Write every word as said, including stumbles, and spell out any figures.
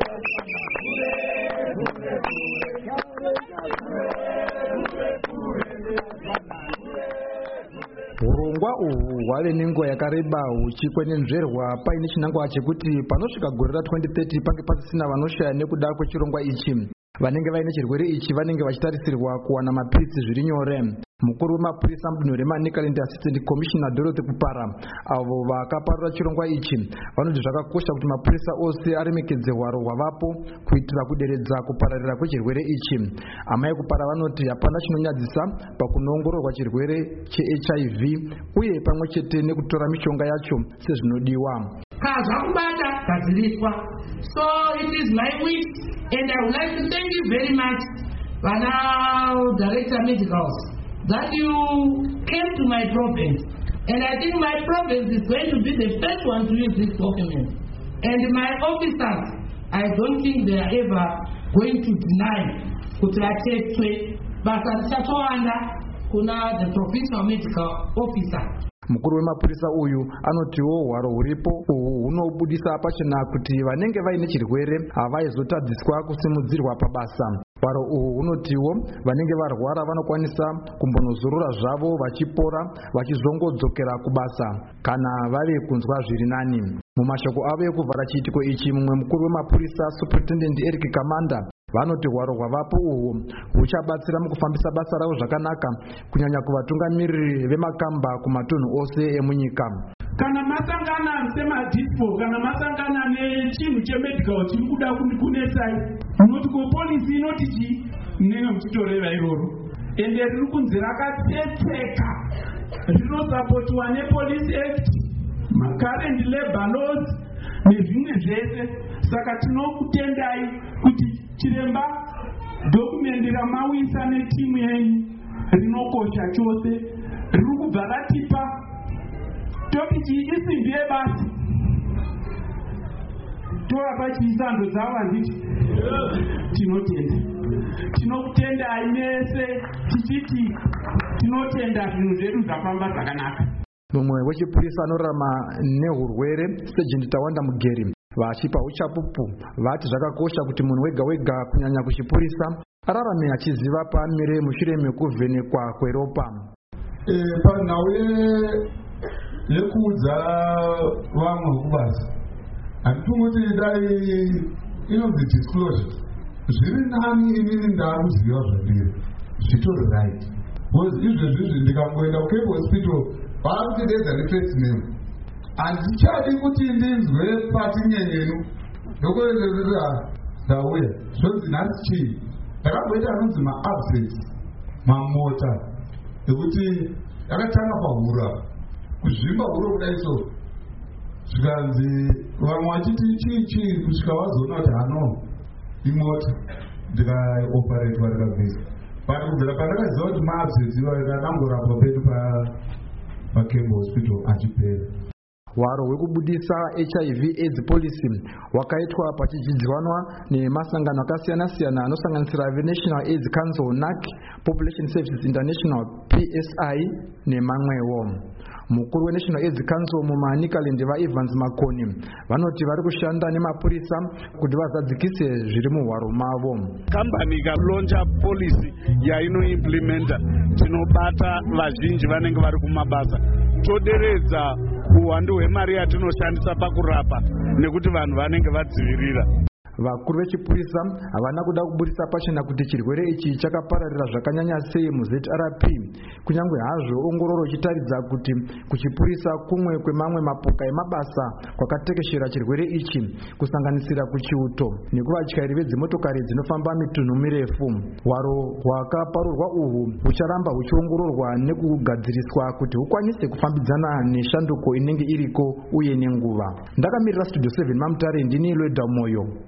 Urongwa uhu hwave nenguva yakareba huchikwenenzverwa paine chinangwa chekuti panosvika gore ra-twenty thirty pange pasisina vanoshaya nekuda kwechirongwa ichi. Vanenge vaine chirwere ichi vanenge vachitarisirwa kuwana mapiritsi zviri nyore. Mukuru wemapurisa mudunhu reManicaland Assistant Commissioner Dorothy Kupara avo vakaparura chirongwa ichi vanoti zvakakosha kuti mapurisa ose aremekedze hwaro hwavapo kuitira kuderedza kupararira kwechirwere ichi. Amai Kupara vanoti hapana chinonyadzisa pakunoongororwa chirwere che-H I V uye pamwe chete nekutora mishonga yacho sezvinodiwa. Kazakubata kaziriswa. So it is my wish and I would like to thank you very much, Vana Director Medicals, that you came to my province. And I think my province is going to be the first one to use this document. And my officers, I don't think they are ever going to deny Kutratetwe, but kuna the provincial medical officer. Mukuru wemapurisa uyu anotiwo hwaro huripo uhu hunobudisa pachena kuti vanenge vaine chirwere havaizotadziswa kusimudzirwa pabasa. Hwaro uhu hunotiwo vanenge varwara vanokwanisa kumbonozorora zvavo vachipora vachizongodzokera kubasa kana vave kunzwa zviri nani. Mumashoko avo ekuvhara chiitiko ichi, mumwe mukuru wemapurisa Superintendent Eric Kamanda vanoti hwaro hwavapo uhu huchabatsira mukufambisa basa ravo zvakanaka kunyanya kuvatungamiriri vemakamba kumatunhu ose emunyika. Kana masangana semadispo kana masangana nechinhu chemedical chiri kuda kundikunetsai, munoti kupolisi inoti chi munenge muchitoreva iroro, ende riri kunzi rakatsetseka, rinosapotiwa nepolice act, macurrent labor laws nezvimwe zvese. Saka tinokutendai kuti chiremba dokumenti ramawisa netimu yenyu rinokosha chose, riri kubva ratipa topiki isimbi yebasa. Torapa chiisando dzavo handiti tinotenda. Tinokutendai mese tichiti tinotenda zvinhu zvedu zvafamba zvakanaka. Mumwe wechipurisa anorarama nehurwere Sergeant Tawanda Mugeri vachipa uchapupu vati zvakakosha kuti munhu wega wega kunyanya kuchipurisa ararame achiziva paamire mushure mekuvhenekwa kweropa. Panhau yekuudza vamwe kubasa handitungoti dai inonzi disclosure, zviri nani inini ndakuziva zvandiri zvitori right, because izvezvizvi ndikamboenda kuCape Hospital vaakutidedza nefirst name handichadi kuti ndinzwe pati nyenyenu ndokuendezera ndauya zvonzi nhasi chii ndakamboita anonzi maabsence mamota ekuti yakatanga pahura kuzvimba huro kudai so zvikanzi vamwe vachiti chii chii kusvika vazoona kuti hano imota ndikaoperatwa ndikabvisa but kubvira pandakaziva kuti maabsence ivayo akangorapwa pedu paCape Hospital achipera. Hwaro hwekubudisa H I V AIDS policy hwakaitwa pachidzidzwanwa nemasangano akasiyana siyana anosanganisira National AIDS Council N A C, Population Services International P S I nemamwewo. Mukuru weNational AIDS Council muManicaland vaEvans Makoni vanoti vari kushanda nemapurisa kuti vazadzikise zviri muhwaro mavo. Kambani ikalonja policy yainoimplementa tinobata vazhinji vanenge vari kumabasa, toderedza uwandu hwemari yatinoshandisa pakurapa nekuti vanhu vanenge vadzivirira. Vakuru vechipurisa havana kuda kubudisa pachena kuti chirwere ichi chakapararira zvakanyanya sei muZ R P, kunyange hazvo ongororo ichitaridza kuti kuchipurisa kumwe kwemamwe mapoka emabasa kwakatekeshera chirwere ichi kusanganisira kuchiuto nekuvatyairi vedzimotokari dzinofamba mitunhu mirefu. Hwaro hwakaparurwa uhu hucharamba huchiongororwa nekugadziriswa kuti hukwanise kufambidzana neshanduko inenge iriko uye nenguva. Ndakamirira Studio seven Mamutare, ndini Lweda Moyo.